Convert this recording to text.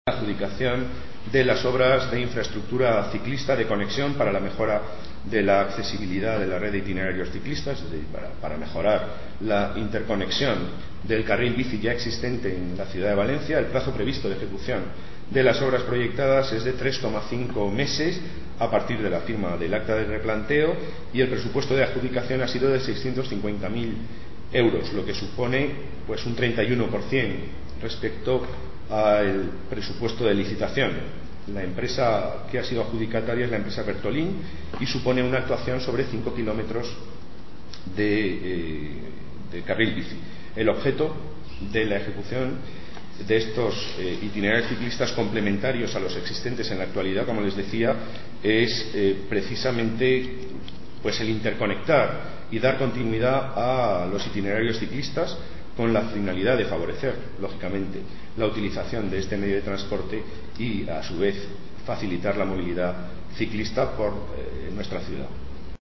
adjudicación de las obras de infraestructura ciclista de conexión para la mejora de la accesibilidad de la red de itinerarios ciclistas, es decir, para mejorar la interconexión del carril bici ya existente en la ciudad de Valencia. El plazo previsto de ejecución de las obras proyectadas es de 3,5 meses a partir de la firma del acta de replanteo, y el presupuesto de adjudicación ha sido de 650.000 euros, lo que supone pues un 31% respecto al presupuesto de licitación. La empresa que ha sido adjudicataria es la empresa Bertolín y supone una actuación sobre 5 kilómetros de carril bici. El objeto de la ejecución de estos itinerarios ciclistas complementarios a los existentes en la actualidad, como les decía, es precisamente pues el interconectar y dar continuidad a los itinerarios ciclistas, con la finalidad de favorecer, lógicamente, la utilización de este medio de transporte y, a su vez, facilitar la movilidad ciclista por nuestra ciudad.